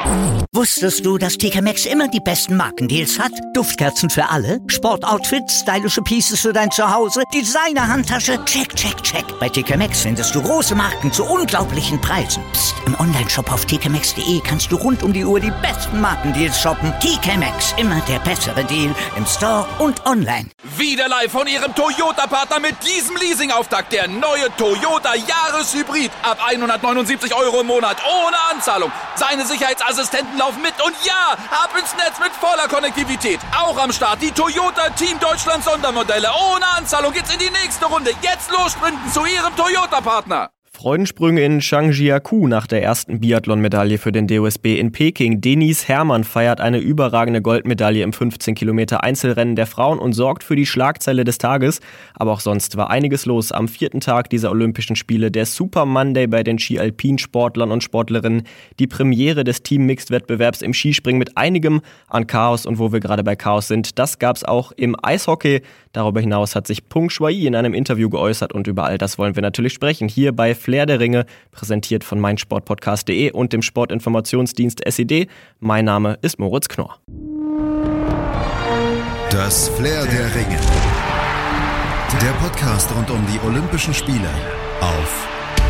Wusstest du, dass TK Maxx immer die besten Markendeals hat? Duftkerzen für alle, Sportoutfits, stylische Pieces für dein Zuhause, Designer-Handtasche, check, check, check. Bei TK Maxx findest du große Marken zu unglaublichen Preisen. Psst. Im Onlineshop auf tkmaxx.de kannst du rund um die Uhr die besten Markendeals shoppen. TK Maxx, immer der bessere Deal im Store und online. Wieder live von Ihrem Toyota-Partner mit diesem Leasing-Auftakt. Der neue Toyota Jahreshybrid. Ab 179 € im Monat. Ohne Anzahlung. Seine Sicherheitsassistenten laufen mit. Und ja, ab ins Netz mit voller Konnektivität. Auch am Start die Toyota Team Deutschland Sondermodelle. Ohne Anzahlung geht's in die nächste Runde. Jetzt los sprinten zu Ihrem Toyota-Partner. Freudensprünge in Zhangjiakou nach der ersten Biathlon-Medaille für den DOSB in Peking. Denise Herrmann feiert eine überragende Goldmedaille im 15 Kilometer Einzelrennen der Frauen und sorgt für die Schlagzeile des Tages. Aber auch sonst war einiges los am 4. Tag dieser Olympischen Spiele. Der Super Monday bei den Ski-Alpin-Sportlern und Sportlerinnen. Die Premiere des Team-Mixed-Wettbewerbs im Skispringen mit einigem an Chaos. Und wo wir gerade bei Chaos sind, das gab's auch im Eishockey. Darüber hinaus hat sich Peng Shuai in einem Interview geäußert und über all das wollen wir natürlich sprechen. Hier bei Flair der Ringe, präsentiert von meinsportpodcast.de und dem Sportinformationsdienst SED. Mein Name ist Moritz Knorr. Das Flair der Ringe. Der Podcast rund um die Olympischen Spiele auf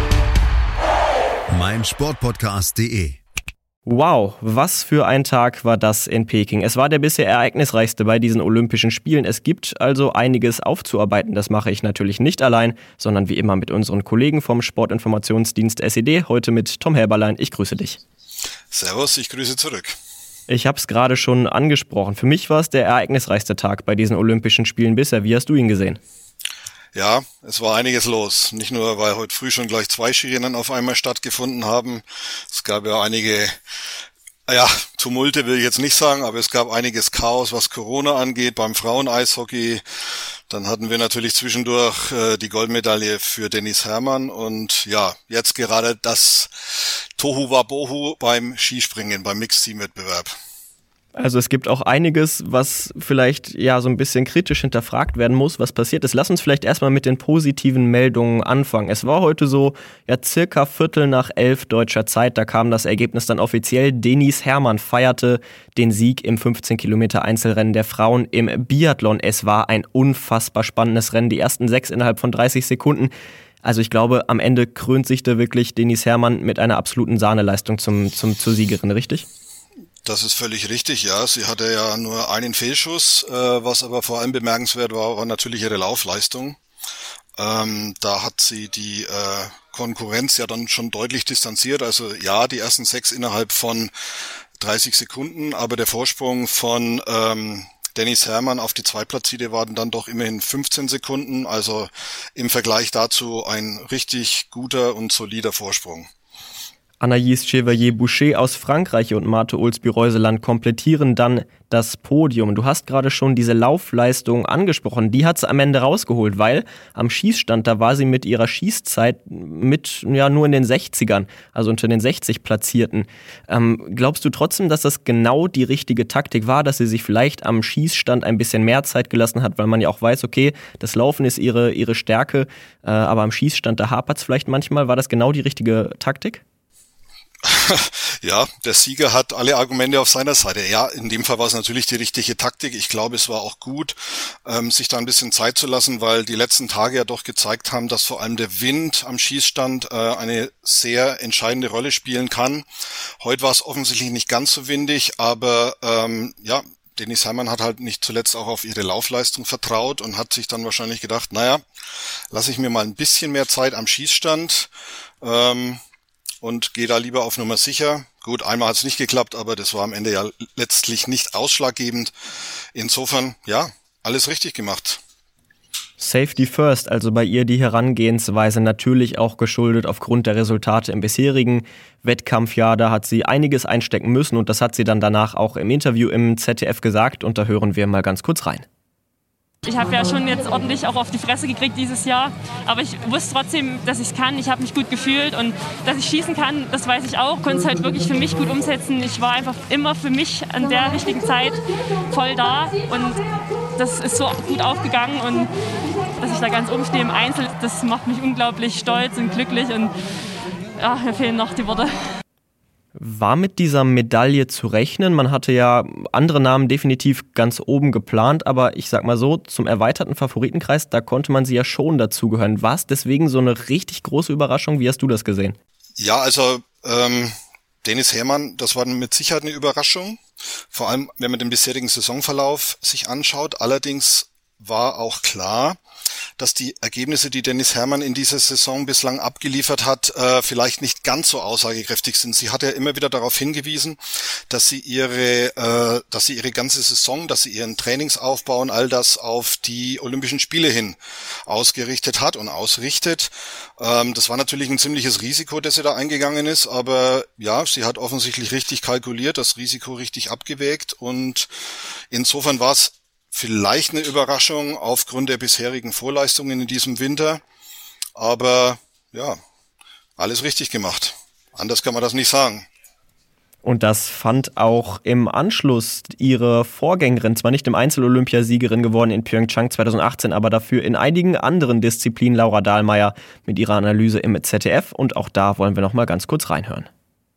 meinsportpodcast.de. Wow, was für ein Tag war das in Peking. Es war der bisher ereignisreichste bei diesen Olympischen Spielen. Es gibt also einiges aufzuarbeiten. Das mache ich natürlich nicht allein, sondern wie immer mit unseren Kollegen vom Sportinformationsdienst SED. Heute mit Tom Helberlein. Ich grüße dich. Servus, ich grüße zurück. Ich habe es gerade schon angesprochen. Für mich war es der ereignisreichste Tag bei diesen Olympischen Spielen bisher. Wie hast du ihn gesehen? Ja, es war einiges los. Nicht nur, weil heute früh schon gleich 2 Skirennen auf einmal stattgefunden haben. Es gab ja einige, Tumulte will ich jetzt nicht sagen, aber es gab einiges Chaos, was Corona angeht beim Frauen-Eishockey. Dann hatten wir natürlich zwischendurch die Goldmedaille für Denise Herrmann und ja, jetzt gerade das Tohuwabohu beim Skispringen, beim Mixed-Team-Wettbewerb. Also es gibt auch einiges, was vielleicht so ein bisschen kritisch hinterfragt werden muss, was passiert ist. Lass uns vielleicht erstmal mit den positiven Meldungen anfangen. Es war heute so circa 11:15 deutscher Zeit, da kam das Ergebnis dann offiziell. Denise Herrmann feierte den Sieg im 15 Kilometer Einzelrennen der Frauen im Biathlon. Es war ein unfassbar spannendes Rennen, die ersten 6 innerhalb von 30 Sekunden. Also ich glaube, am Ende krönt sich da wirklich Denise Herrmann mit einer absoluten Sahneleistung zur Siegerin, richtig? Das ist völlig richtig, ja. Sie hatte ja nur einen Fehlschuss, was aber vor allem bemerkenswert war natürlich ihre Laufleistung. Da hat sie die Konkurrenz ja dann schon deutlich distanziert. Also ja, die ersten 6 innerhalb von 30 Sekunden, aber der Vorsprung von Denise Herrmann auf die Zweitplatzierte waren dann doch immerhin 15 Sekunden. Also im Vergleich dazu ein richtig guter und solider Vorsprung. Anaïs Chevalier-Boucher aus Frankreich und Marthe Olsby-Reuseland komplettieren dann das Podium. Du hast gerade schon diese Laufleistung angesprochen. Die hat sie am Ende rausgeholt, weil am Schießstand, da war sie mit ihrer Schießzeit nur in den 60ern, also unter den 60 Platzierten. Glaubst du trotzdem, dass das genau die richtige Taktik war, dass sie sich vielleicht am Schießstand ein bisschen mehr Zeit gelassen hat, weil man ja auch weiß, okay, das Laufen ist ihre Stärke, aber am Schießstand, da hapert es vielleicht manchmal. War das genau die richtige Taktik? Ja, der Sieger hat alle Argumente auf seiner Seite. Ja, in dem Fall war es natürlich die richtige Taktik. Ich glaube, es war auch gut, sich da ein bisschen Zeit zu lassen, weil die letzten Tage ja doch gezeigt haben, dass vor allem der Wind am Schießstand eine sehr entscheidende Rolle spielen kann. Heute war es offensichtlich nicht ganz so windig, aber Denise Herrmann hat halt nicht zuletzt auch auf ihre Laufleistung vertraut und hat sich dann wahrscheinlich gedacht, lasse ich mir mal ein bisschen mehr Zeit am Schießstand und gehe da lieber auf Nummer sicher. Gut, einmal hat es nicht geklappt, aber das war am Ende ja letztlich nicht ausschlaggebend. Insofern, alles richtig gemacht. Safety first, also bei ihr die Herangehensweise natürlich auch geschuldet aufgrund der Resultate im bisherigen Wettkampfjahr. Da hat sie einiges einstecken müssen und das hat sie dann danach auch im Interview im ZDF gesagt und da hören wir mal ganz kurz rein. Ich habe ja schon jetzt ordentlich auch auf die Fresse gekriegt dieses Jahr, aber ich wusste trotzdem, dass ich es kann. Ich habe mich gut gefühlt und dass ich schießen kann, das weiß ich auch. Konnte es halt wirklich für mich gut umsetzen. Ich war einfach immer für mich an der richtigen Zeit voll da und das ist so gut aufgegangen und dass ich da ganz oben stehe im Einzel, das macht mich unglaublich stolz und glücklich und mir fehlen noch die Worte. War mit dieser Medaille zu rechnen? Man hatte ja andere Namen definitiv ganz oben geplant, aber ich sag mal so, zum erweiterten Favoritenkreis, da konnte man sie ja schon dazugehören. War es deswegen so eine richtig große Überraschung? Wie hast du das gesehen? Ja, also Dennis Herrmann, das war mit Sicherheit eine Überraschung. Vor allem, wenn man den bisherigen Saisonverlauf sich anschaut. Allerdings war auch klar, dass die Ergebnisse, die Dennis Herrmann in dieser Saison bislang abgeliefert hat, vielleicht nicht ganz so aussagekräftig sind. Sie hat ja immer wieder darauf hingewiesen, dass sie ihre ganze Saison, dass sie ihren Trainingsaufbau und all das auf die Olympischen Spiele hin ausgerichtet hat und ausrichtet. Das war natürlich ein ziemliches Risiko, das sie da eingegangen ist, aber ja, sie hat offensichtlich richtig kalkuliert, das Risiko richtig abgewägt und insofern war es vielleicht eine Überraschung aufgrund der bisherigen Vorleistungen in diesem Winter. Aber ja, alles richtig gemacht. Anders kann man das nicht sagen. Und das fand auch im Anschluss ihre Vorgängerin, zwar nicht im Einzel-Olympiasiegerin geworden in Pyeongchang 2018, aber dafür in einigen anderen Disziplinen, Laura Dahlmeier mit ihrer Analyse im ZDF. Und auch da wollen wir noch mal ganz kurz reinhören.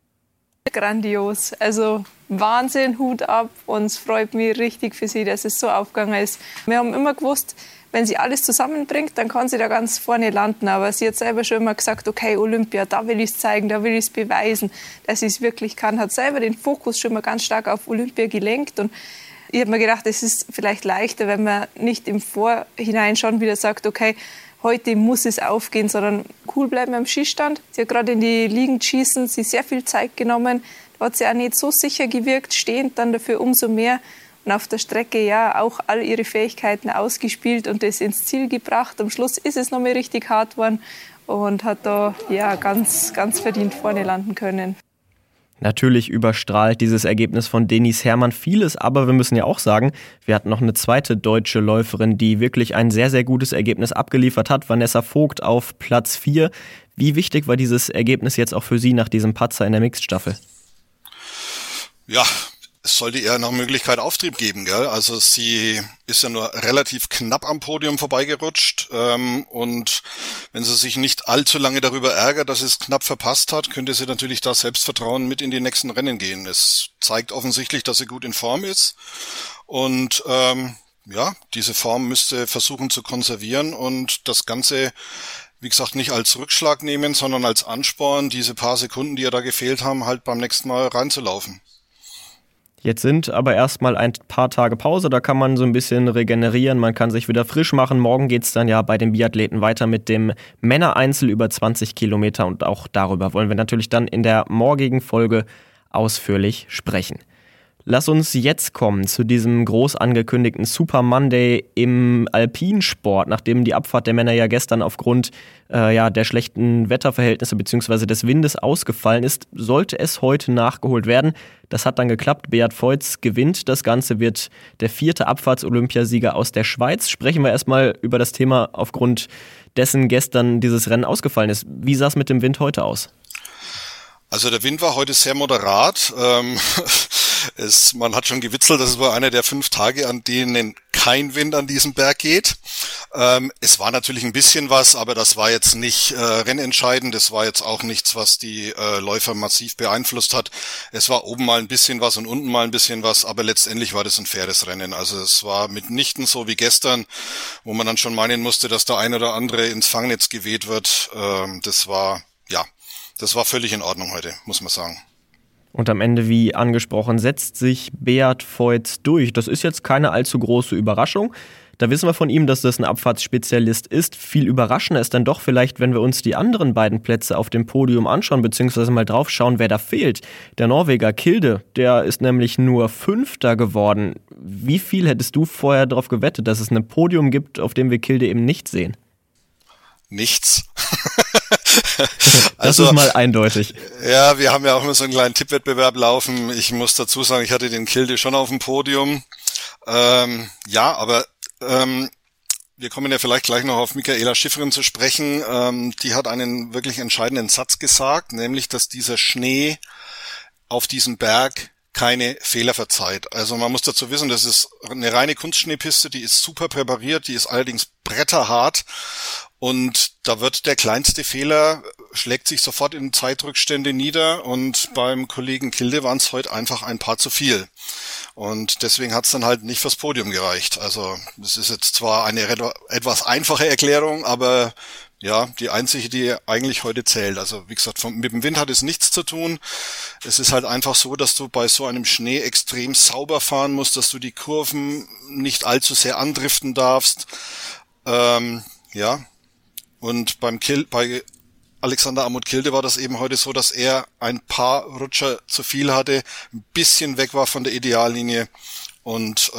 Grandios, also Wahnsinn, Hut ab, und es freut mich richtig für sie, dass es so aufgegangen ist. Wir haben immer gewusst, wenn sie alles zusammenbringt, dann kann sie da ganz vorne landen, aber sie hat selber schon immer gesagt, okay, Olympia, da will ich es zeigen, da will ich es beweisen, dass sie es wirklich kann, hat selber den Fokus schon mal ganz stark auf Olympia gelenkt und ich habe mir gedacht, es ist vielleicht leichter, wenn man nicht im Vorhinein schon wieder sagt, okay, heute muss es aufgehen, sondern cool bleiben am Schießstand. Sie hat gerade in die Liegen schießen, sie sehr viel Zeit genommen. Da hat sie auch nicht so sicher gewirkt, stehend dann dafür umso mehr. Und auf der Strecke ja auch all ihre Fähigkeiten ausgespielt und das ins Ziel gebracht. Am Schluss ist es nochmal richtig hart geworden und hat da ja ganz, ganz verdient vorne landen können. Natürlich überstrahlt dieses Ergebnis von Dennis Herrmann vieles, aber wir müssen ja auch sagen, wir hatten noch eine zweite deutsche Läuferin, die wirklich ein sehr, sehr gutes Ergebnis abgeliefert hat, Vanessa Vogt auf Platz 4. Wie wichtig war dieses Ergebnis jetzt auch für Sie nach diesem Patzer in der Mixed-Staffel? Ja, es sollte eher nach Möglichkeit Auftrieb geben, gell? Also sie ist ja nur relativ knapp am Podium vorbeigerutscht und wenn sie sich nicht allzu lange darüber ärgert, dass sie es knapp verpasst hat, könnte sie natürlich da Selbstvertrauen mit in die nächsten Rennen gehen. Es zeigt offensichtlich, dass sie gut in Form ist und ja, diese Form müsste versuchen zu konservieren und das Ganze, wie gesagt, nicht als Rückschlag nehmen, sondern als Ansporn, diese paar Sekunden, die ihr da gefehlt haben, halt beim nächsten Mal reinzulaufen. Jetzt sind aber erstmal ein paar Tage Pause, da kann man so ein bisschen regenerieren, man kann sich wieder frisch machen. Morgen geht es dann ja bei den Biathleten weiter mit dem Männereinzel über 20 Kilometer und auch darüber wollen wir natürlich dann in der morgigen Folge ausführlich sprechen. Lass uns jetzt kommen zu diesem groß angekündigten Super Monday im Alpinsport, nachdem die Abfahrt der Männer ja gestern aufgrund der schlechten Wetterverhältnisse bzw. des Windes ausgefallen ist, sollte es heute nachgeholt werden. Das hat dann geklappt. Beat Feuz gewinnt. Das Ganze wird der 4. Abfahrts-Olympiasieger aus der Schweiz. Sprechen wir erstmal über das Thema, aufgrund dessen gestern dieses Rennen ausgefallen ist. Wie sah es mit dem Wind heute aus? Also der Wind war heute sehr moderat. Man hat schon gewitzelt, das war einer der 5 Tage, an denen kein Wind an diesem Berg geht. Es war natürlich ein bisschen was, aber das war jetzt nicht rennentscheidend. Das war jetzt auch nichts, was die Läufer massiv beeinflusst hat. Es war oben mal ein bisschen was und unten mal ein bisschen was, aber letztendlich war das ein faires Rennen. Also es war mitnichten so wie gestern, wo man dann schon meinen musste, dass der ein oder andere ins Fangnetz geweht wird. Das war völlig in Ordnung heute, muss man sagen. Und am Ende, wie angesprochen, setzt sich Beat Feuz durch. Das ist jetzt keine allzu große Überraschung. Da wissen wir von ihm, dass das ein Abfahrtsspezialist ist. Viel überraschender ist dann doch vielleicht, wenn wir uns die anderen beiden Plätze auf dem Podium anschauen, beziehungsweise mal drauf schauen, wer da fehlt. Der Norweger Kilde, der ist nämlich nur 5. geworden. Wie viel hättest du vorher darauf gewettet, dass es ein Podium gibt, auf dem wir Kilde eben nicht sehen? Nichts. Das ist mal eindeutig. Ja, wir haben ja auch immer so einen kleinen Tippwettbewerb laufen. Ich muss dazu sagen, ich hatte den Kilde schon auf dem Podium. Aber wir kommen ja vielleicht gleich noch auf Michaela Schifrin zu sprechen. Die hat einen wirklich entscheidenden Satz gesagt, nämlich, dass dieser Schnee auf diesem Berg keine Fehler verzeiht. Also man muss dazu wissen, das ist eine reine Kunstschneepiste, die ist super präpariert, die ist allerdings bretterhart und da wird der kleinste Fehler schlägt sich sofort in Zeitrückstände nieder und beim Kollegen Kilde waren es heute einfach ein paar zu viel. Und deswegen hat es dann halt nicht fürs Podium gereicht. Also das ist jetzt zwar eine etwas einfache Erklärung, aber ja, die einzige, die eigentlich heute zählt. Also wie gesagt, mit dem Wind hat es nichts zu tun. Es ist halt einfach so, dass du bei so einem Schnee extrem sauber fahren musst, dass du die Kurven nicht allzu sehr andriften darfst. Ja, und bei Alexander Amut Kilde war das eben heute so, dass er ein paar Rutscher zu viel hatte, ein bisschen weg war von der Ideallinie und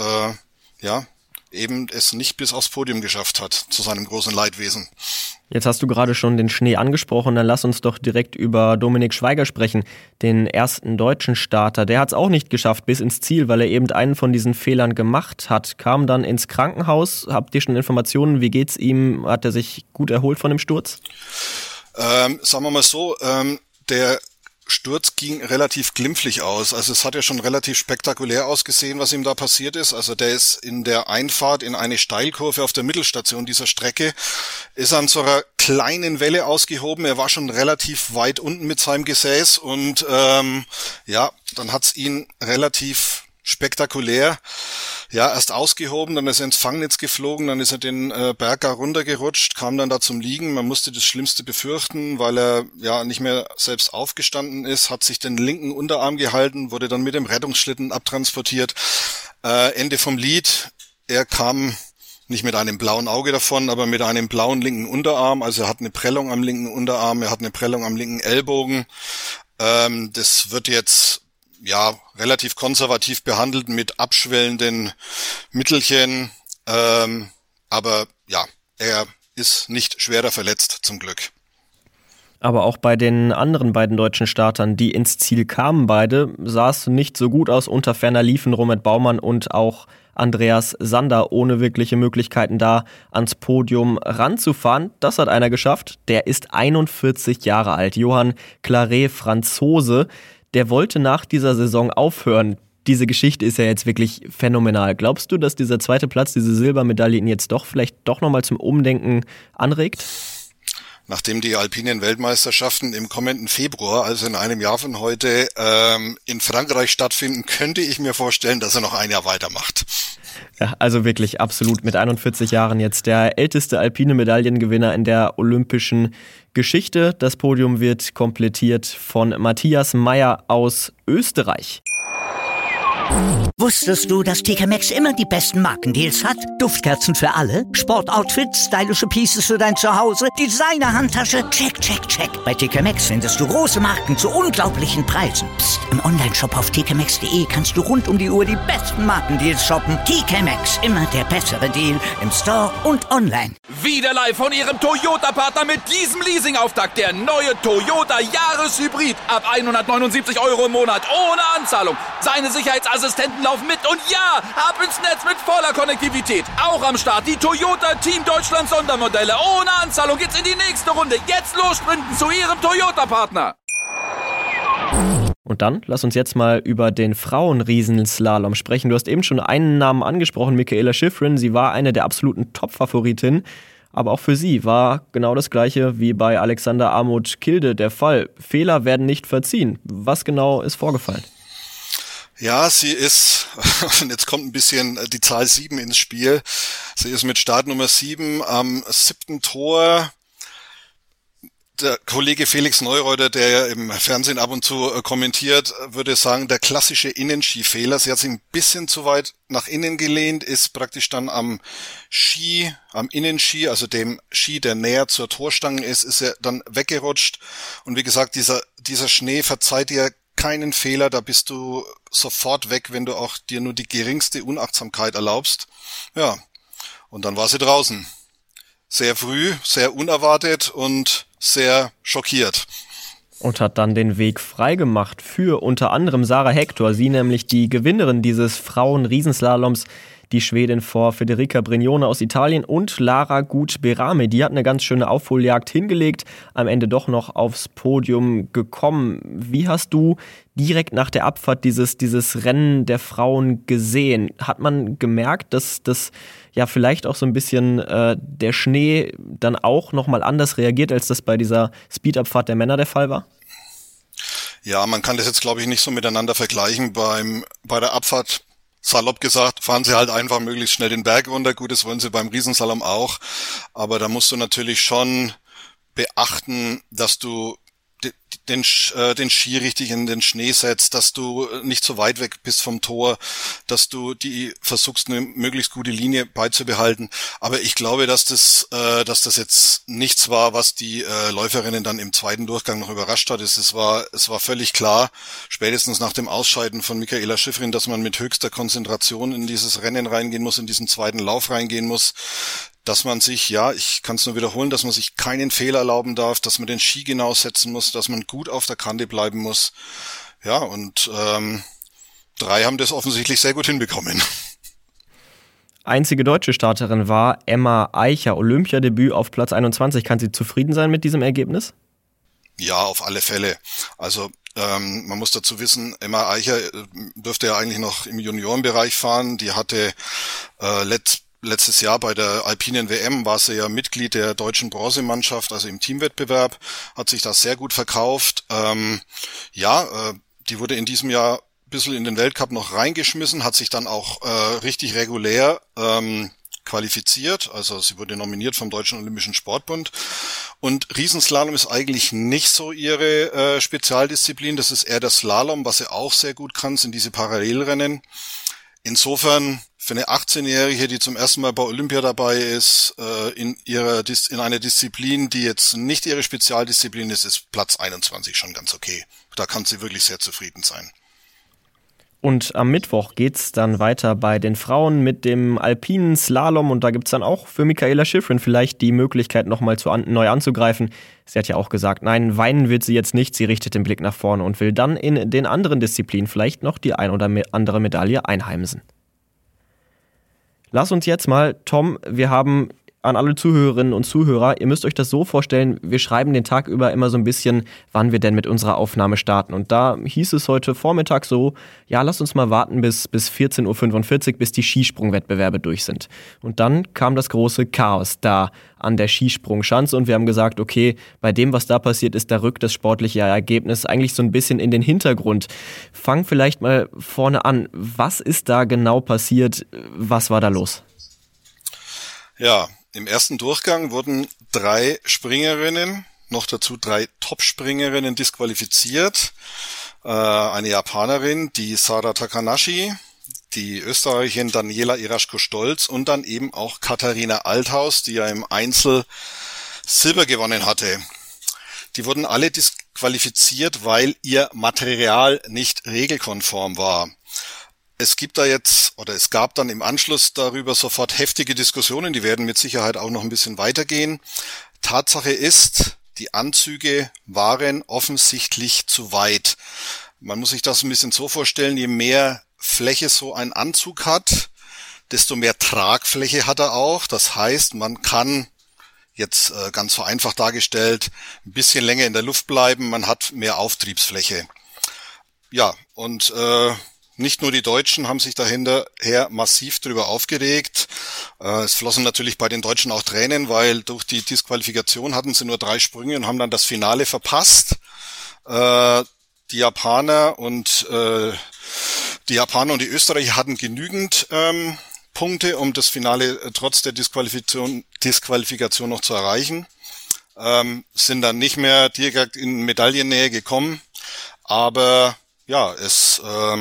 eben es nicht bis aufs Podium geschafft hat, zu seinem großen Leidwesen. Jetzt hast du gerade schon den Schnee angesprochen, dann lass uns doch direkt über Dominik Schweiger sprechen, den ersten deutschen Starter. Der hat es auch nicht geschafft bis ins Ziel, weil er eben einen von diesen Fehlern gemacht hat. Kam dann ins Krankenhaus. Habt ihr schon Informationen, wie geht's ihm? Hat er sich gut erholt von dem Sturz? Sagen wir mal so, der Sturz ging relativ glimpflich aus. Also es hat ja schon relativ spektakulär ausgesehen, was ihm da passiert ist. Also der ist in der Einfahrt in eine Steilkurve auf der Mittelstation dieser Strecke, ist an so einer kleinen Welle ausgehoben. Er war schon relativ weit unten mit seinem Gesäß und dann hat's ihn relativ spektakulär erst ausgehoben, dann ist er ins Fangnetz geflogen, dann ist er den Berg gar runtergerutscht, kam dann da zum Liegen. Man musste das Schlimmste befürchten, weil er nicht mehr selbst aufgestanden ist, hat sich den linken Unterarm gehalten, wurde dann mit dem Rettungsschlitten abtransportiert. Ende vom Lied, er kam nicht mit einem blauen Auge davon, aber mit einem blauen linken Unterarm. Also er hat eine Prellung am linken Unterarm, er hat eine Prellung am linken Ellbogen. Das wird jetzt relativ konservativ behandelt mit abschwellenden Mittelchen, aber er ist nicht schwerer verletzt, zum Glück. Aber auch bei den anderen beiden deutschen Startern, die ins Ziel kamen beide, sah es nicht so gut aus. Unter ferner liefen Robert Baumann und auch Andreas Sander ohne wirkliche Möglichkeiten da ans Podium ranzufahren. Das hat einer geschafft, der ist 41 Jahre alt, Johann Claret, Franzose. Der wollte nach dieser Saison aufhören. Diese Geschichte ist ja jetzt wirklich phänomenal. Glaubst du, dass dieser zweite Platz, diese Silbermedaille ihn jetzt vielleicht doch nochmal zum Umdenken anregt? Nachdem die alpinen Weltmeisterschaften im kommenden Februar, also in einem Jahr von heute, in Frankreich stattfinden, könnte ich mir vorstellen, dass er noch ein Jahr weitermacht. Ja, also wirklich absolut mit 41 Jahren jetzt der älteste alpine Medaillengewinner in der olympischen Geschichte. Das Podium wird komplettiert von Matthias Meyer aus Österreich. Wusstest du, dass TK Maxx immer die besten Markendeals hat? Duftkerzen für alle, Sportoutfits, stylische Pieces für dein Zuhause, Designer-Handtasche, check, check, check. Bei TK Maxx findest du große Marken zu unglaublichen Preisen. Psst. Im Onlineshop auf tkmaxx.de kannst du rund um die Uhr die besten Markendeals shoppen. TK Maxx, immer der bessere Deal im Store und online. Wieder live von ihrem Toyota-Partner mit diesem Leasing-Auftakt. Der neue Toyota Jahreshybrid. Ab 179 € im Monat ohne Anzahlung. Seine Sicherheitsassistenten laufen mit und ja, ab ins Netz mit voller Konnektivität. Auch am Start die Toyota Team Deutschland Sondermodelle. Ohne Anzahlung geht's in die nächste Runde. Jetzt los sprinten zu ihrem Toyota-Partner. Und dann lass uns jetzt mal über den Frauen-Riesenslalom sprechen. Du hast eben schon einen Namen angesprochen, Mikaela Shiffrin. Sie war eine der absoluten Top-Favoritinnen. Aber auch für sie war genau das Gleiche wie bei Alexander Amut Kilde der Fall. Fehler werden nicht verziehen. Was genau ist vorgefallen? Ja, sie ist, und jetzt kommt ein bisschen die Zahl 7 ins Spiel. Sie ist mit Startnummer 7 am 7. Tor. Der Kollege Felix Neureuter, der ja im Fernsehen ab und zu kommentiert, würde sagen, der klassische Innenskifehler. Sie hat sich ein bisschen zu weit nach innen gelehnt, ist praktisch dann am Innenski, also dem Ski, der näher zur Torstange ist er dann weggerutscht. Und wie gesagt, dieser Schnee verzeiht dir keinen Fehler, da bist du sofort weg, wenn du auch dir nur die geringste Unachtsamkeit erlaubst. Ja, und dann war sie draußen. Sehr früh, sehr unerwartet und sehr schockiert. Und hat dann den Weg freigemacht für unter anderem Sarah Hector, sie nämlich die Gewinnerin dieses Frauen-Riesenslaloms, die Schwedin vor Federica Brignone aus Italien und Lara Gut-Berame. Die hat eine ganz schöne Aufholjagd hingelegt, am Ende doch noch aufs Podium gekommen. Wie hast du direkt nach der Abfahrt dieses Rennen der Frauen gesehen? Hat man gemerkt, dass das ja vielleicht auch so ein bisschen der Schnee dann auch nochmal anders reagiert, als das bei dieser Speed-Abfahrt der Männer der Fall war? Ja, man kann das jetzt, glaube ich, nicht so miteinander vergleichen. Bei der Abfahrt, salopp gesagt, fahren sie halt einfach möglichst schnell den Berg runter. Gut, das wollen sie beim Riesenslalom auch. Aber da musst du natürlich schon beachten, dass du den Ski richtig in den Schnee setzt, dass du nicht so weit weg bist vom Tor, dass du versuchst, eine möglichst gute Linie beizubehalten. Aber ich glaube, dass das jetzt nichts war, was die Läuferinnen dann im zweiten Durchgang noch überrascht hat. Es war völlig klar, spätestens nach dem Ausscheiden von Mikaela Shiffrin, dass man mit höchster Konzentration in dieses Rennen reingehen muss, in diesen zweiten Lauf reingehen muss, dass man sich, ich kann es nur wiederholen, dass man sich keinen Fehler erlauben darf, dass man den Ski genau setzen muss, dass man gut auf der Kante bleiben muss. Ja, und 3 haben das offensichtlich sehr gut hinbekommen. Einzige deutsche Starterin war Emma Eicher, Olympiadebüt auf Platz 21. Kann sie zufrieden sein mit diesem Ergebnis? Ja, auf alle Fälle. Also man muss dazu wissen, Emma Eicher dürfte ja eigentlich noch im Juniorenbereich fahren. Die hatte letztes Jahr bei der Alpinen WM war sie ja Mitglied der deutschen Bronzemannschaft, also im Teamwettbewerb, hat sich da sehr gut verkauft. Die wurde in diesem Jahr ein bisschen in den Weltcup noch reingeschmissen, hat sich dann auch richtig regulär qualifiziert, also sie wurde nominiert vom Deutschen Olympischen Sportbund. Und Riesenslalom ist eigentlich nicht so ihre Spezialdisziplin, das ist eher der Slalom, was sie auch sehr gut kann, sind diese Parallelrennen. Insofern für eine 18-Jährige, die zum ersten Mal bei Olympia dabei ist, in einer Disziplin, die jetzt nicht ihre Spezialdisziplin ist Platz 21 schon ganz okay. Da kann sie wirklich sehr zufrieden sein. Und am Mittwoch geht's dann weiter bei den Frauen mit dem alpinen Slalom und da gibt's dann auch für Mikaela Shiffrin vielleicht die Möglichkeit, nochmal neu anzugreifen. Sie hat ja auch gesagt, nein, weinen wird sie jetzt nicht, sie richtet den Blick nach vorne und will dann in den anderen Disziplinen vielleicht noch die ein oder andere Medaille einheimsen. Lass uns jetzt mal, Tom, wir haben an alle Zuhörerinnen und Zuhörer, ihr müsst euch das so vorstellen, wir schreiben den Tag über immer so ein bisschen, wann wir denn mit unserer Aufnahme starten. Und da hieß es heute Vormittag so, lasst uns mal warten bis 14.45 Uhr, bis die Skisprungwettbewerbe durch sind. Und dann kam das große Chaos da an der Skisprungschanze und wir haben gesagt, okay, bei dem, was da passiert ist, da rückt das sportliche Ergebnis eigentlich so ein bisschen in den Hintergrund. Fang vielleicht mal vorne an. Was ist da genau passiert? Was war da los? Ja, im ersten Durchgang wurden 3 Springerinnen, noch dazu 3 Top-Springerinnen disqualifiziert. Eine Japanerin, die Sara Takanashi, die Österreicherin Daniela Iraschko-Stolz und dann eben auch Katharina Althaus, die ja im Einzel Silber gewonnen hatte. Die wurden alle disqualifiziert, weil ihr Material nicht regelkonform war. Es gab dann im Anschluss darüber sofort heftige Diskussionen, die werden mit Sicherheit auch noch ein bisschen weitergehen. Tatsache ist, die Anzüge waren offensichtlich zu weit. Man muss sich das ein bisschen so vorstellen, je mehr Fläche so ein Anzug hat, desto mehr Tragfläche hat er auch. Das heißt, man kann jetzt ganz vereinfacht dargestellt ein bisschen länger in der Luft bleiben, man hat mehr Auftriebsfläche. Ja, und nicht nur die Deutschen haben sich dahinterher massiv drüber aufgeregt. Es flossen natürlich bei den Deutschen auch Tränen, weil durch die Disqualifikation hatten sie nur 3 Sprünge und haben dann das Finale verpasst. Die Japaner und die Österreicher hatten genügend Punkte, um das Finale trotz der Disqualifikation noch zu erreichen. Sind dann nicht mehr direkt in Medaillennähe gekommen. Aber ja, es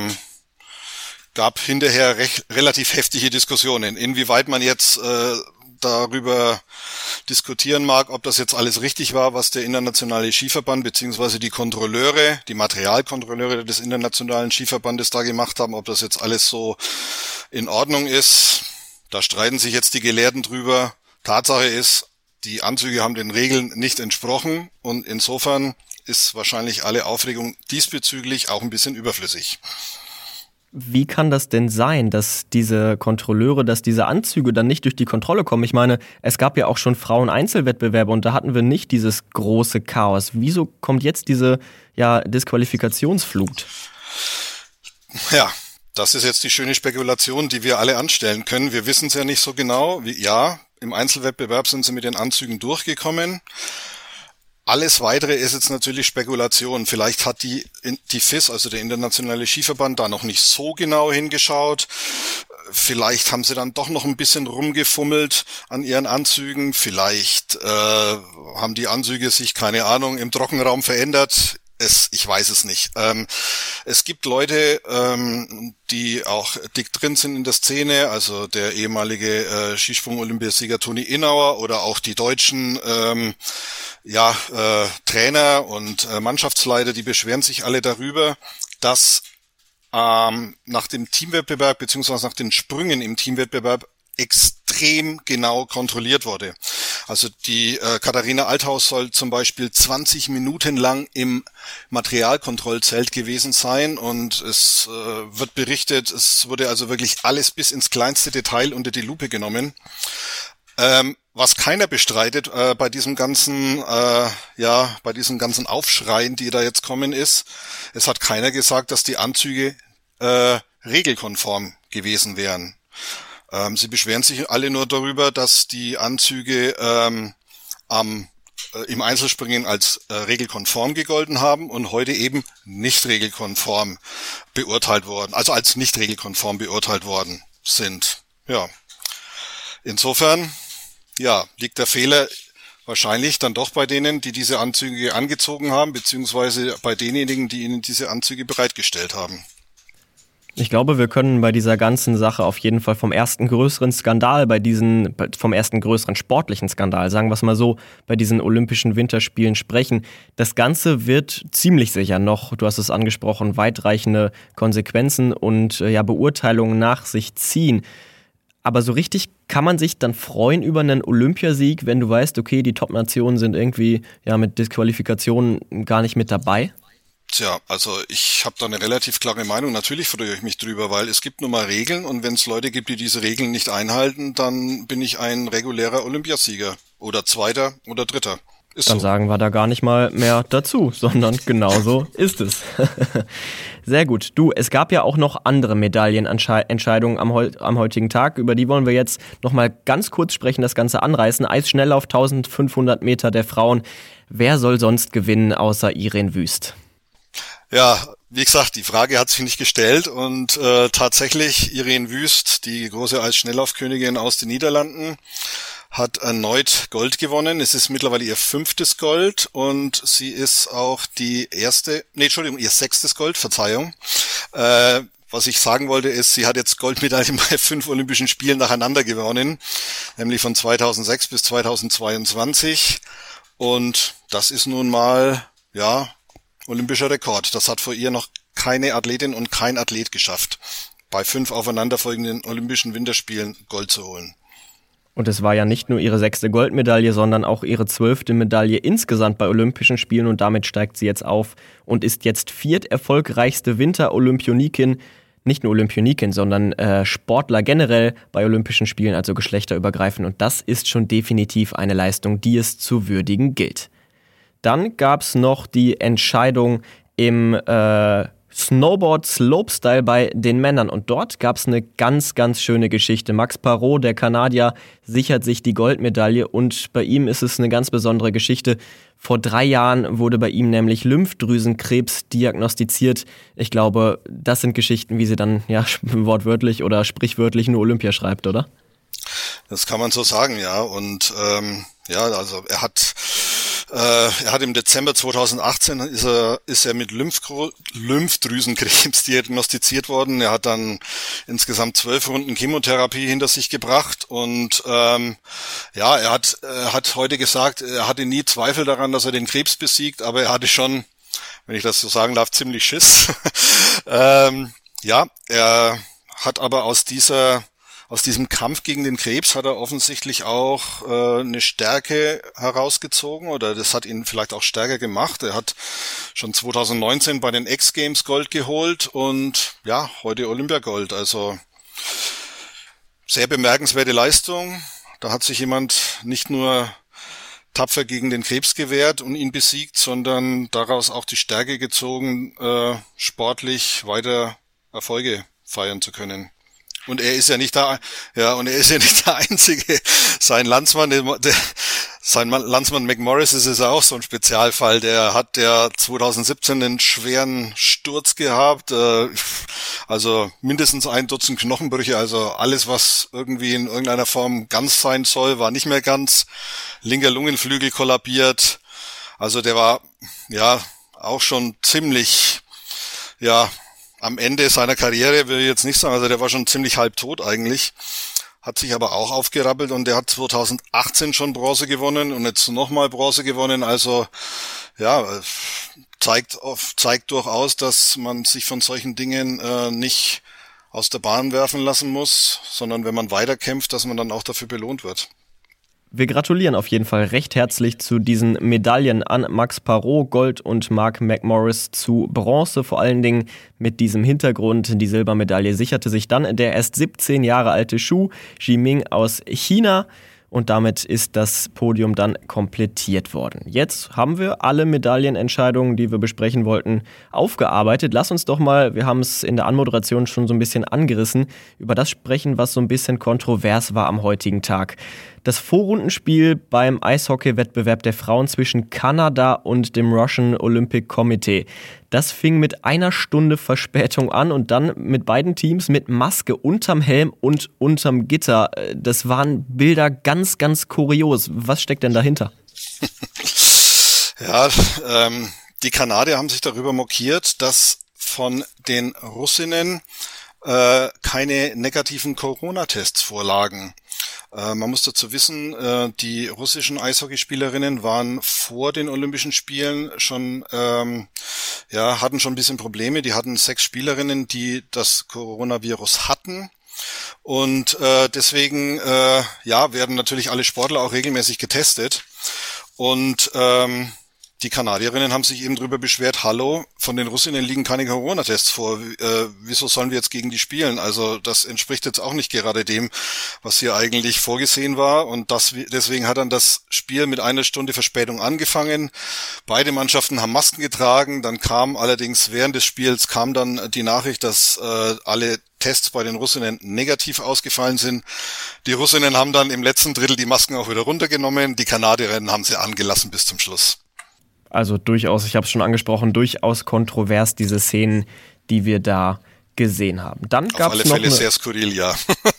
gab hinterher relativ heftige Diskussionen, inwieweit man jetzt darüber diskutieren mag, ob das jetzt alles richtig war, was der internationale Skiverband bzw. die Materialkontrolleure des internationalen Skiverbandes da gemacht haben, ob das jetzt alles so in Ordnung ist. Da streiten sich jetzt die Gelehrten drüber. Tatsache ist, die Anzüge haben den Regeln nicht entsprochen und insofern ist wahrscheinlich alle Aufregung diesbezüglich auch ein bisschen überflüssig. Wie kann das denn sein, dass diese Kontrolleure, dass diese Anzüge dann nicht durch die Kontrolle kommen? Ich meine, es gab ja auch schon Frauen-Einzelwettbewerbe und da hatten wir nicht dieses große Chaos. Wieso kommt jetzt diese Disqualifikationsflut? Ja, Das ist jetzt die schöne Spekulation, die wir alle anstellen können. Wir wissen es ja nicht so genau. Ja, im Einzelwettbewerb sind sie mit den Anzügen durchgekommen. Alles Weitere ist jetzt natürlich Spekulation. Vielleicht hat die FIS, also der Internationale Skiverband, da noch nicht so genau hingeschaut. Vielleicht haben sie dann doch noch ein bisschen rumgefummelt an ihren Anzügen. Vielleicht haben die Anzüge sich, keine Ahnung, im Trockenraum verändert. Ich weiß es nicht. Es gibt Leute, die auch dick drin sind in der Szene, also der ehemalige Skisprung-Olympiasieger Toni Innauer oder auch die deutschen Trainer und Mannschaftsleiter, die beschweren sich alle darüber, dass nach dem Teamwettbewerb beziehungsweise nach den Sprüngen im Teamwettbewerb extrem genau kontrolliert wurde. Also die Katharina Althaus soll zum Beispiel 20 Minuten lang im Materialkontrollzelt gewesen sein und es wird berichtet, es wurde also wirklich alles bis ins kleinste Detail unter die Lupe genommen. Was keiner bestreitet bei diesem ganzen Aufschreien, die da jetzt kommen, ist, es hat keiner gesagt, dass die Anzüge regelkonform gewesen wären. Sie beschweren sich alle nur darüber, dass die Anzüge im Einzelspringen als regelkonform gegolten haben und heute eben nicht regelkonform beurteilt worden, also als nicht regelkonform beurteilt worden sind. Ja, insofern liegt der Fehler wahrscheinlich dann doch bei denen, die diese Anzüge angezogen haben, beziehungsweise bei denjenigen, die ihnen diese Anzüge bereitgestellt haben. Ich glaube, wir können bei dieser ganzen Sache auf jeden Fall vom ersten größeren sportlichen Skandal, sagen wir es mal so, bei diesen Olympischen Winterspielen sprechen. Das Ganze wird ziemlich sicher noch, du hast es angesprochen, weitreichende Konsequenzen und Beurteilungen nach sich ziehen. Aber so richtig kann man sich dann freuen über einen Olympiasieg, wenn du weißt, okay, die Top-Nationen sind irgendwie mit Disqualifikationen gar nicht mit dabei? Tja, also ich habe da eine relativ klare Meinung. Natürlich freue ich mich drüber, weil es gibt nun mal Regeln und wenn es Leute gibt, die diese Regeln nicht einhalten, dann bin ich ein regulärer Olympiasieger oder Zweiter oder Dritter. Ist dann so. Sagen wir da gar nicht mal mehr dazu, sondern genauso ist es. Sehr gut. Du, es gab ja auch noch andere Medaillenentscheidungen am heutigen Tag. Über die wollen wir jetzt nochmal ganz kurz sprechen, das Ganze anreißen. Eisschnelllauf 1500 Meter der Frauen. Wer soll sonst gewinnen außer Irene Wüst? Ja, wie gesagt, die Frage hat sich nicht gestellt und tatsächlich Irene Wüst, die große Eisschnelllaufkönigin aus den Niederlanden, hat erneut Gold gewonnen. Es ist mittlerweile ihr 5. Gold und sie ist auch ihr 6. Gold, Verzeihung. Was ich sagen wollte ist, sie hat jetzt Goldmedaillen bei 5 Olympischen Spielen nacheinander gewonnen, nämlich von 2006 bis 2022 und das ist nun mal, olympischer Rekord. Das hat vor ihr noch keine Athletin und kein Athlet geschafft, bei 5 aufeinanderfolgenden Olympischen Winterspielen Gold zu holen. Und es war ja nicht nur ihre 6. Goldmedaille, sondern auch ihre 12. Medaille insgesamt bei Olympischen Spielen und damit steigt sie jetzt auf und ist jetzt 4. erfolgreichste Winter-Olympionikin. Nicht nur Olympionikin, sondern Sportler generell bei Olympischen Spielen, also geschlechterübergreifend. Und das ist schon definitiv eine Leistung, die es zu würdigen gilt. Dann gab es noch die Entscheidung im Snowboard-Slopestyle bei den Männern. Und dort gab es eine ganz, ganz schöne Geschichte. Max Parrot, der Kanadier, sichert sich die Goldmedaille. Und bei ihm ist es eine ganz besondere Geschichte. Vor 3 Jahren wurde bei ihm nämlich Lymphdrüsenkrebs diagnostiziert. Ich glaube, das sind Geschichten, wie sie dann wortwörtlich oder sprichwörtlich nur Olympia schreibt, oder? Das kann man so sagen, ja. Und also er hat im Dezember 2018 ist er mit Lymphdrüsenkrebs diagnostiziert worden. Er hat dann insgesamt 12 Runden Chemotherapie hinter sich gebracht und er hat heute gesagt, er hatte nie Zweifel daran, dass er den Krebs besiegt, aber er hatte schon, wenn ich das so sagen darf, ziemlich Schiss. Er hat aber aus diesem Kampf gegen den Krebs hat er offensichtlich auch eine Stärke herausgezogen oder das hat ihn vielleicht auch stärker gemacht. Er hat schon 2019 bei den X-Games Gold geholt und heute Olympiagold. Also sehr bemerkenswerte Leistung. Da hat sich jemand nicht nur tapfer gegen den Krebs gewehrt und ihn besiegt, sondern daraus auch die Stärke gezogen, sportlich weiter Erfolge feiern zu können. Und er ist ja nicht der Einzige. Sein Landsmann McMorris ist es auch so ein Spezialfall. Der hat ja 2017 einen schweren Sturz gehabt. Also mindestens 1 Dutzend Knochenbrüche. Also alles, was irgendwie in irgendeiner Form ganz sein soll, war nicht mehr ganz. Linker Lungenflügel kollabiert. Also der war ja auch schon ziemlich, am Ende seiner Karriere, will ich jetzt nicht sagen, also der war schon ziemlich halbtot eigentlich, hat sich aber auch aufgerappelt und der hat 2018 schon Bronze gewonnen und jetzt nochmal Bronze gewonnen, also zeigt durchaus, dass man sich von solchen Dingen nicht aus der Bahn werfen lassen muss, sondern wenn man weiterkämpft, dass man dann auch dafür belohnt wird. Wir gratulieren auf jeden Fall recht herzlich zu diesen Medaillen an Max Parrot, Gold und Mark McMorris zu Bronze, vor allen Dingen mit diesem Hintergrund. Die Silbermedaille sicherte sich dann der erst 17 Jahre alte Xu Jiming aus China. Und damit ist das Podium dann komplettiert worden. Jetzt haben wir alle Medaillenentscheidungen, die wir besprechen wollten, aufgearbeitet. Lass uns doch mal, wir haben es in der Anmoderation schon so ein bisschen angerissen, über das sprechen, was so ein bisschen kontrovers war am heutigen Tag. Das Vorrundenspiel beim Eishockey-Wettbewerb der Frauen zwischen Kanada und dem Russian Olympic Committee. Das fing mit 1 Stunde Verspätung an und dann mit beiden Teams mit Maske unterm Helm und unterm Gitter. Das waren Bilder ganz, ganz kurios. Was steckt denn dahinter? Ja, die Kanadier haben sich darüber mokiert, dass von den Russinnen keine negativen Corona-Tests vorlagen. Man muss dazu wissen, die russischen Eishockeyspielerinnen waren vor den Olympischen Spielen schon, hatten schon ein bisschen Probleme. Die hatten 6 Spielerinnen, die das Coronavirus hatten. Und deswegen werden natürlich alle Sportler auch regelmäßig getestet. Und die Kanadierinnen haben sich eben darüber beschwert, hallo, von den Russinnen liegen keine Corona-Tests vor, wieso sollen wir jetzt gegen die spielen? Also das entspricht jetzt auch nicht gerade dem, was hier eigentlich vorgesehen war und deswegen hat dann das Spiel mit 1 Stunde Verspätung angefangen. Beide Mannschaften haben Masken getragen, dann kam allerdings während des Spiels dann die Nachricht, dass alle Tests bei den Russinnen negativ ausgefallen sind. Die Russinnen haben dann im letzten Drittel die Masken auch wieder runtergenommen, die Kanadierinnen haben sie angelassen bis zum Schluss. Also durchaus, ich habe es schon angesprochen, durchaus kontrovers, diese Szenen, die wir da gesehen haben. Dann gab's auf alle Fälle sehr skurril, ja.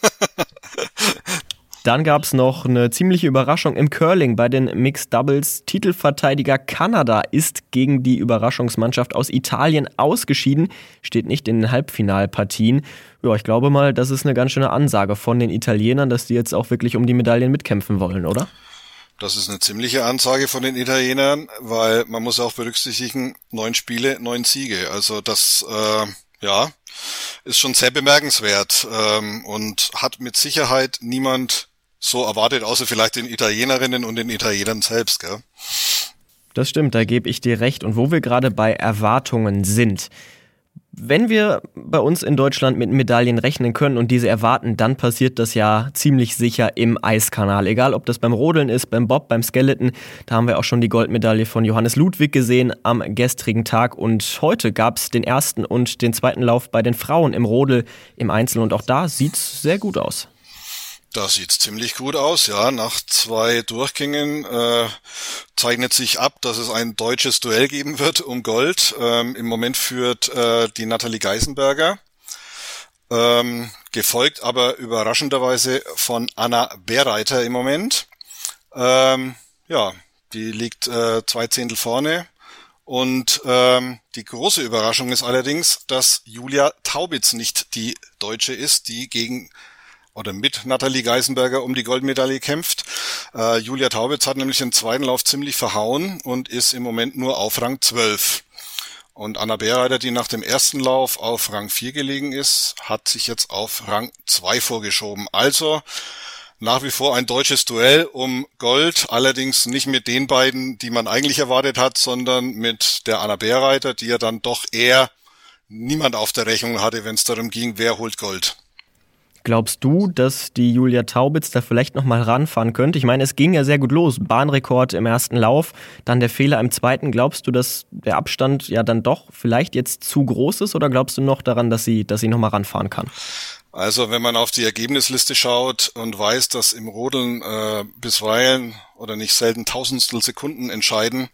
Dann gab es noch eine ziemliche Überraschung im Curling bei den Mixed Doubles. Titelverteidiger Kanada ist gegen die Überraschungsmannschaft aus Italien ausgeschieden, steht nicht in den Halbfinalpartien. Ja, ich glaube mal, das ist eine ganz schöne Ansage von den Italienern, dass die jetzt auch wirklich um die Medaillen mitkämpfen wollen, oder? Das ist eine ziemliche Ansage von den Italienern, weil man muss auch berücksichtigen, 9 Spiele, 9 Siege. Also das, ist schon sehr bemerkenswert und hat mit Sicherheit niemand so erwartet, außer vielleicht den Italienerinnen und den Italienern selbst, gell? Das stimmt, da gebe ich dir recht. Und wo wir gerade bei Erwartungen sind, wenn wir bei uns in Deutschland mit Medaillen rechnen können und diese erwarten, dann passiert das ja ziemlich sicher im Eiskanal. Egal, ob das beim Rodeln ist, beim Bob, beim Skeleton. Da haben wir auch schon die Goldmedaille von Johannes Ludwig gesehen am gestrigen Tag. Und heute gab es den ersten und den zweiten Lauf bei den Frauen im Rodel im Einzel. Und auch da sieht's sehr gut aus. Das sieht ziemlich gut aus, ja. Nach 2 Durchgängen zeichnet sich ab, dass es ein deutsches Duell geben wird um Gold. Im Moment führt die Nathalie Geisenberger, gefolgt aber überraschenderweise von Anna Berreiter im Moment. Die liegt 2 Zehntel vorne. Und die große Überraschung ist allerdings, dass Julia Taubitz nicht die Deutsche ist, die mit Nathalie Geisenberger um die Goldmedaille kämpft. Julia Taubitz hat nämlich den zweiten Lauf ziemlich verhauen und ist im Moment nur auf Rang 12. Und Anna Berreiter, die nach dem ersten Lauf auf Rang 4 gelegen ist, hat sich jetzt auf Rang 2 vorgeschoben. Also nach wie vor ein deutsches Duell um Gold, allerdings nicht mit den beiden, die man eigentlich erwartet hat, sondern mit der Anna Berreiter, die ja dann doch eher niemand auf der Rechnung hatte, wenn es darum ging, wer holt Gold. Glaubst du, dass die Julia Taubitz da vielleicht nochmal ranfahren könnte? Ich meine, es ging ja sehr gut los. Bahnrekord im ersten Lauf, dann der Fehler im zweiten. Glaubst du, dass der Abstand ja dann doch vielleicht jetzt zu groß ist oder glaubst du noch daran, dass sie nochmal ranfahren kann? Also wenn man auf die Ergebnisliste schaut und weiß, dass im Rodeln bisweilen oder nicht selten Tausendstel Sekunden entscheiden,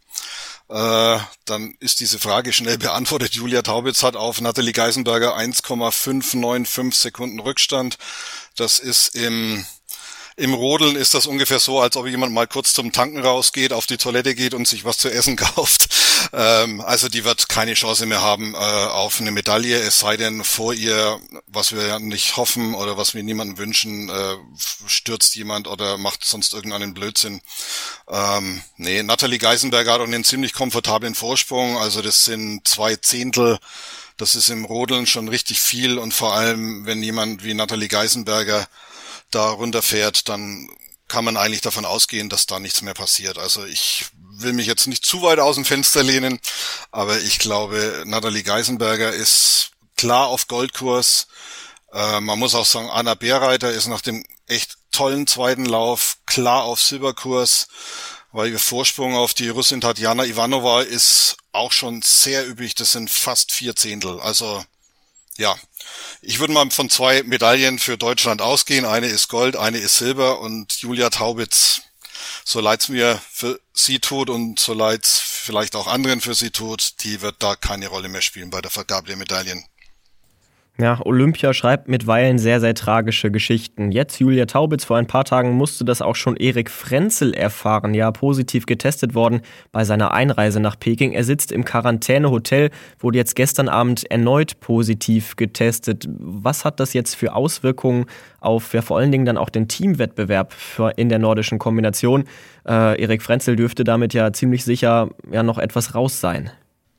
dann ist diese Frage schnell beantwortet. Julia Taubitz hat auf Nathalie Geisenberger 1,595 Sekunden Rückstand. Das ist im Rodeln ist das ungefähr so, als ob jemand mal kurz zum Tanken rausgeht, auf die Toilette geht und sich was zu essen kauft. Also die wird keine Chance mehr haben auf eine Medaille, es sei denn vor ihr, was wir ja nicht hoffen oder was wir niemandem wünschen, stürzt jemand oder macht sonst irgendeinen Blödsinn. Nathalie Geisenberger hat auch einen ziemlich komfortablen Vorsprung, also das sind 2 Zehntel. Das ist im Rodeln schon richtig viel und vor allem, wenn jemand wie Nathalie Geisenberger da runterfährt, dann kann man eigentlich davon ausgehen, dass da nichts mehr passiert. Also ich will mich jetzt nicht zu weit aus dem Fenster lehnen, aber ich glaube, Nathalie Geisenberger ist klar auf Goldkurs. Man muss auch sagen, Anna Beerreiter ist nach dem echt tollen zweiten Lauf klar auf Silberkurs, weil ihr Vorsprung auf die Russin Tatjana Ivanova ist auch schon sehr üppig. Das sind fast 4 Zehntel. Also ja, ich würde mal von 2 Medaillen für Deutschland ausgehen. Eine ist Gold, eine ist Silber und Julia Taubitz, so leid's mir für sie tut und so leid's vielleicht auch anderen für sie tut, die wird da keine Rolle mehr spielen bei der Vergabe der Medaillen. Ja, Olympia schreibt mitweilen sehr, sehr tragische Geschichten. Jetzt Julia Taubitz, vor ein paar Tagen musste das auch schon Erik Frenzel erfahren. Ja, positiv getestet worden bei seiner Einreise nach Peking. Er sitzt im Quarantänehotel, wurde jetzt gestern Abend erneut positiv getestet. Was hat das jetzt für Auswirkungen auf vor allen Dingen dann auch den Teamwettbewerb in der nordischen Kombination? Erik Frenzel dürfte damit ja ziemlich sicher noch etwas raus sein.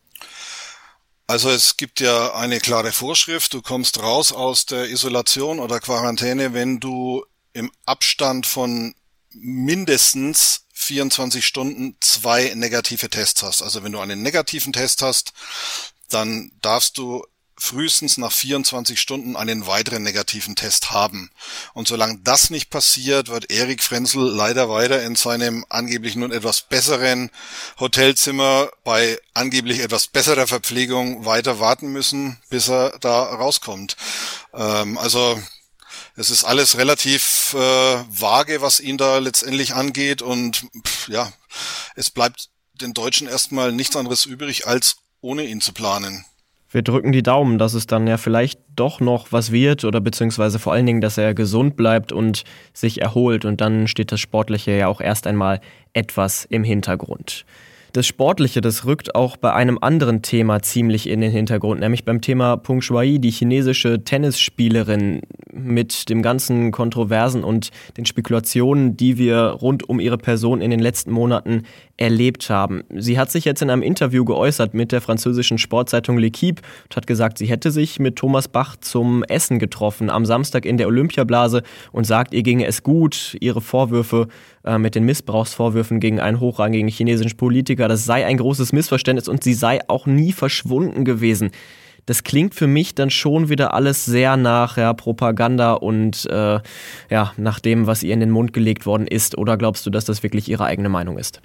Also es gibt ja eine klare Vorschrift, du kommst raus aus der Isolation oder Quarantäne, wenn du im Abstand von mindestens 24 Stunden 2 negative Tests hast. Also wenn du einen negativen Test hast, dann darfst du frühestens nach 24 Stunden einen weiteren negativen Test haben. Und solange das nicht passiert, wird Erik Frenzel leider weiter in seinem angeblich nun etwas besseren Hotelzimmer bei angeblich etwas besserer Verpflegung weiter warten müssen, bis er da rauskommt. Also es ist alles relativ vage, was ihn da letztendlich angeht und ja, es bleibt den Deutschen erstmal nichts anderes übrig, als ohne ihn zu planen. Wir drücken die Daumen, dass es dann ja vielleicht doch noch was wird oder beziehungsweise vor allen Dingen, dass er gesund bleibt und sich erholt und dann steht das Sportliche ja auch erst einmal etwas im Hintergrund. Das Sportliche, das rückt auch bei einem anderen Thema ziemlich in den Hintergrund, nämlich beim Thema Peng Shuai, die chinesische Tennisspielerin, mit dem ganzen Kontroversen und den Spekulationen, die wir rund um ihre Person in den letzten Monaten erlebt haben. Sie hat sich jetzt in einem Interview geäußert mit der französischen Sportzeitung L'Équipe und hat gesagt, sie hätte sich mit Thomas Bach zum Essen getroffen am Samstag in der Olympiablase und sagt, ihr ginge es gut. Ihre Vorwürfe mit den Missbrauchsvorwürfen gegen einen hochrangigen chinesischen Politiker, das sei ein großes Missverständnis und sie sei auch nie verschwunden gewesen. Das klingt für mich dann schon wieder alles sehr nach Propaganda und nach dem, was ihr in den Mund gelegt worden ist. Oder glaubst du, dass das wirklich ihre eigene Meinung ist?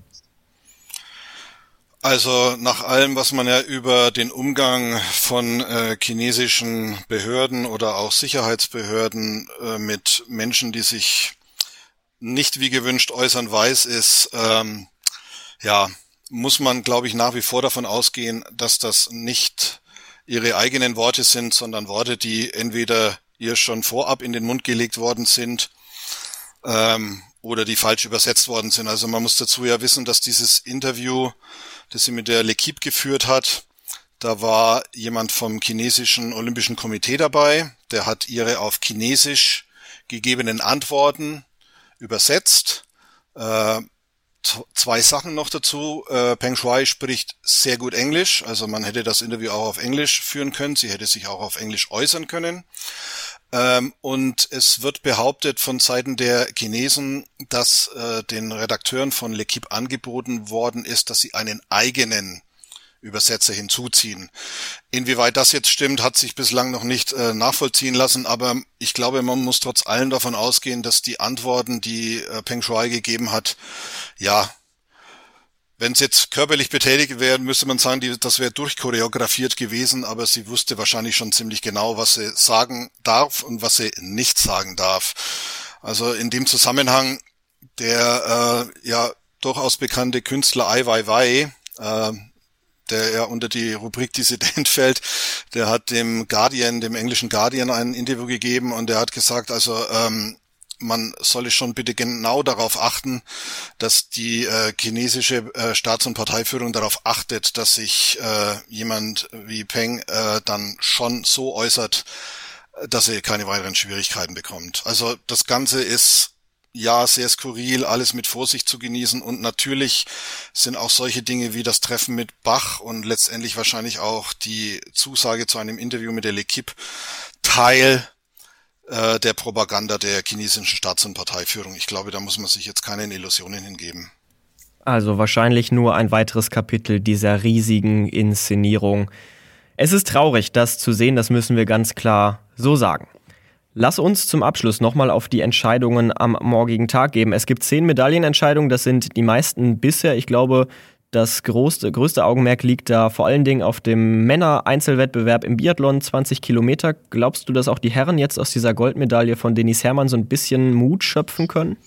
Also nach allem, was man ja über den Umgang von chinesischen Behörden oder auch Sicherheitsbehörden mit Menschen, die sich nicht wie gewünscht äußern weiß, ist, muss man, glaube ich, nach wie vor davon ausgehen, dass das nicht ihre eigenen Worte sind, sondern Worte, die entweder ihr schon vorab in den Mund gelegt worden sind oder die falsch übersetzt worden sind. Also man muss dazu ja wissen, dass dieses Interview, das sie mit der L'Équipe geführt hat, da war jemand vom chinesischen Olympischen Komitee dabei, der hat ihre auf Chinesisch gegebenen Antworten übersetzt. 2 Sachen noch dazu. Peng Shuai spricht sehr gut Englisch, also man hätte das Interview auch auf Englisch führen können, sie hätte sich auch auf Englisch äußern können. Und es wird behauptet von Seiten der Chinesen, dass den Redakteuren von L'Équipe angeboten worden ist, dass sie einen eigenen Übersetzer hinzuziehen. Inwieweit das jetzt stimmt, hat sich bislang noch nicht nachvollziehen lassen, aber ich glaube, man muss trotz allem davon ausgehen, dass die Antworten, die Peng Shuai gegeben hat, ja, wenn es jetzt körperlich betätigt wäre, müsste man sagen, das wäre durchchoreografiert gewesen, aber sie wusste wahrscheinlich schon ziemlich genau, was sie sagen darf und was sie nicht sagen darf. Also in dem Zusammenhang der ja durchaus bekannte Künstler Ai Weiwei, der ja unter die Rubrik Dissident fällt, der hat dem englischen Guardian ein Interview gegeben und der hat gesagt, also man solle schon bitte genau darauf achten, dass die chinesische Staats- und Parteiführung darauf achtet, dass sich jemand wie Peng dann schon so äußert, dass er keine weiteren Schwierigkeiten bekommt. Also das Ganze ist ja sehr skurril, alles mit Vorsicht zu genießen und natürlich sind auch solche Dinge wie das Treffen mit Bach und letztendlich wahrscheinlich auch die Zusage zu einem Interview mit der L'Équipe Teil der Propaganda der chinesischen Staats- und Parteiführung. Ich glaube, da muss man sich jetzt keine Illusionen hingeben. Also wahrscheinlich nur ein weiteres Kapitel dieser riesigen Inszenierung. Es ist traurig, das zu sehen, das müssen wir ganz klar so sagen. Lass uns zum Abschluss nochmal auf die Entscheidungen am morgigen Tag geben. Es gibt 10 Medaillenentscheidungen, das sind die meisten bisher. Ich glaube, das größte Augenmerk liegt da vor allen Dingen auf dem Männer-Einzelwettbewerb im Biathlon, 20 Kilometer. Glaubst du, dass auch die Herren jetzt aus dieser Goldmedaille von Denys Herrmann so ein bisschen Mut schöpfen können?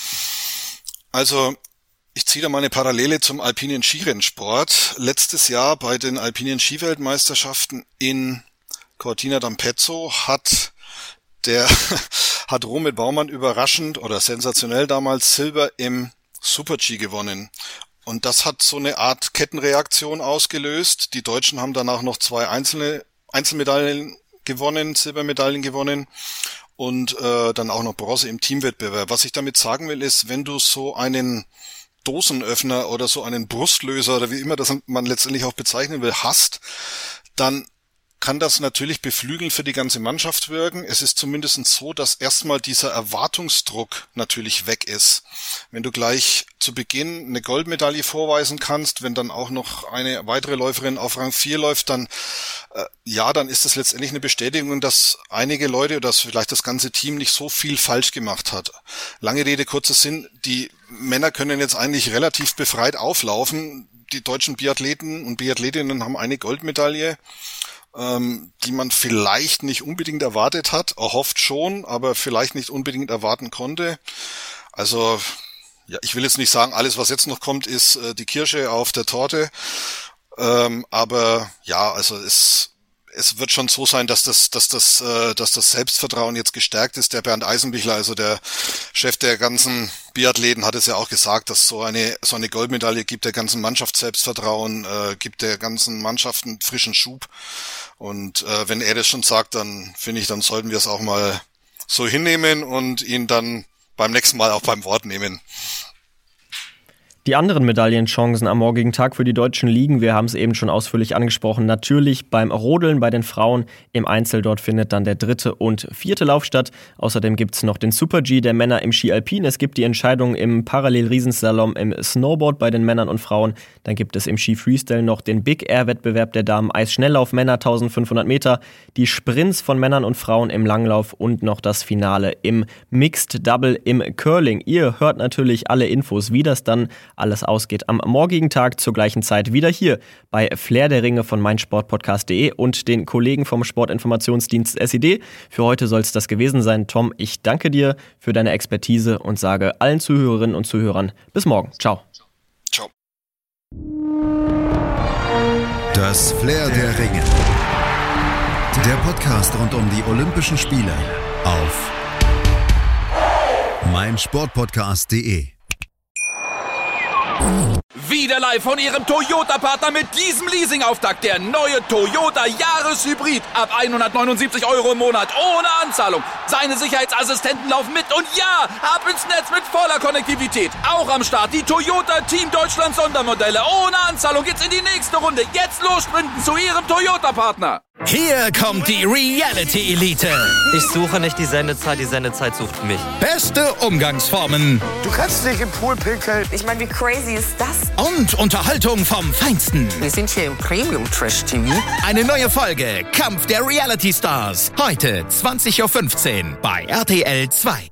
Also ich ziehe da mal eine Parallele zum alpinen Skirennsport. Letztes Jahr bei den alpinen Skiweltmeisterschaften in Cortina d'Ampezzo hat Robert Baumann überraschend oder sensationell damals Silber im Super-G gewonnen. Und das hat so eine Art Kettenreaktion ausgelöst. Die Deutschen haben danach noch 2 Einzelmedaillen gewonnen, Silbermedaillen gewonnen und dann auch noch Bronze im Teamwettbewerb. Was ich damit sagen will, ist, wenn du so einen Dosenöffner oder so einen Brustlöser oder wie immer das man letztendlich auch bezeichnen will, hast, dann kann das natürlich beflügelnd für die ganze Mannschaft wirken. Es ist zumindest so, dass erstmal dieser Erwartungsdruck natürlich weg ist. Wenn du gleich zu Beginn eine Goldmedaille vorweisen kannst, wenn dann auch noch eine weitere Läuferin auf Rang 4 läuft, dann dann ist das letztendlich eine Bestätigung, dass einige Leute oder dass vielleicht das ganze Team nicht so viel falsch gemacht hat. Lange Rede, kurzer Sinn, die Männer können jetzt eigentlich relativ befreit auflaufen. Die deutschen Biathleten und Biathletinnen haben eine Goldmedaille, die man vielleicht nicht unbedingt erwartet hat, erhofft schon, aber vielleicht nicht unbedingt erwarten konnte. Also, ja, ich will jetzt nicht sagen, alles, was jetzt noch kommt, ist die Kirsche auf der Torte. Aber ja, also es wird schon so sein, dass das Selbstvertrauen jetzt gestärkt ist. Der Bernd Eisenbichler, also der Chef der ganzen Biathleten, hat es ja auch gesagt, dass so eine Goldmedaille gibt der ganzen Mannschaft Selbstvertrauen, gibt der ganzen Mannschaft einen frischen Schub. Und wenn er das schon sagt, dann finde ich, dann sollten wir es auch mal so hinnehmen und ihn dann beim nächsten Mal auch beim Wort nehmen. Die anderen Medaillenchancen am morgigen Tag für die Deutschen liegen, wir haben es eben schon ausführlich angesprochen, natürlich beim Rodeln bei den Frauen. Im Einzel dort findet dann der 3. und 4. Lauf statt. Außerdem gibt es noch den Super-G der Männer im Ski Alpin. Es gibt die Entscheidung im Parallel-Riesenslalom im Snowboard bei den Männern und Frauen. Dann gibt es im Ski Freestyle noch den Big Air-Wettbewerb der Damen Eisschnelllauf Männer 1500 Meter, die Sprints von Männern und Frauen im Langlauf und noch das Finale im Mixed Double im Curling. Ihr hört natürlich alle Infos, wie das dann alles ausgeht am morgigen Tag zur gleichen Zeit wieder hier bei Flair der Ringe von meinsportpodcast.de und den Kollegen vom Sportinformationsdienst SID. Für heute soll es das gewesen sein. Tom, ich danke dir für deine Expertise und sage allen Zuhörerinnen und Zuhörern bis morgen. Ciao. Ciao. Das Flair der Ringe. Der Podcast rund um die Olympischen Spiele auf meinsportpodcast.de. Wieder live von Ihrem Toyota-Partner mit diesem Leasing-Auftakt. Der neue Toyota Jahreshybrid. Ab 179 € im Monat. Ohne Anzahlung. Seine Sicherheitsassistenten laufen mit. Und ja, ab ins Netz mit voller Konnektivität. Auch am Start die Toyota Team Deutschland Sondermodelle. Ohne Anzahlung geht's in die nächste Runde. Jetzt los sprinten zu Ihrem Toyota-Partner. Hier kommt die Reality-Elite. Ich suche nicht die Sendezeit sucht mich. Beste Umgangsformen. Du kannst nicht im Pool pinkeln. Ich meine, wie crazy ist das und Unterhaltung vom Feinsten. Wir sind hier im Premium-Trash-TV. Eine neue Folge Kampf der Reality Stars. Heute 20.15 Uhr bei RTL 2.